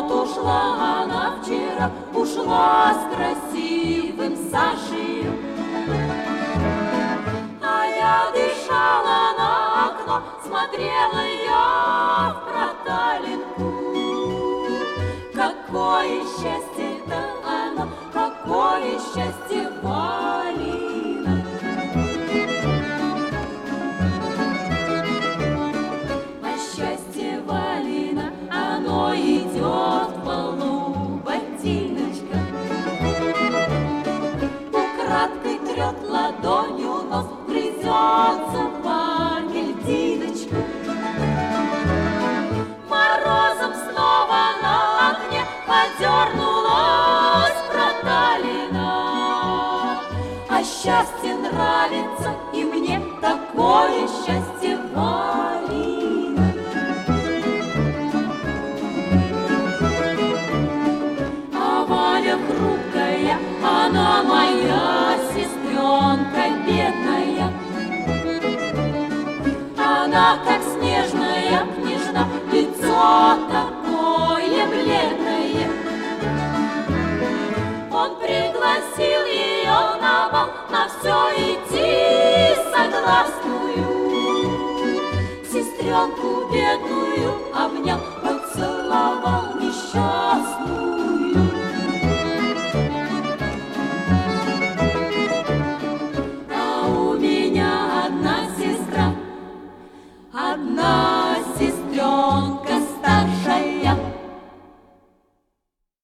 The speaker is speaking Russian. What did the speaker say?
Вот ушла она вчера, ушла с красивым Сашей. А я дышала на окно, смотрела я в проталинку. Какое счастье-то оно, какое счастье Валина. А счастье Валина, оно идет в полу ботиночка. Украдкой трет ладонью нос, грызется по льдиночку. Морозом снова на окне подернулась проталина. А счастье нравится и мне, такое счастье Валина. А Валя хрупкая, она моя сестренка бедная. Она как снежная княжна, лицо такое бледное. Он пригласил ее на бал, на все идти согласную. Сестренку бедную обнял, поцеловал несчастную. А у меня одна сестра, одна.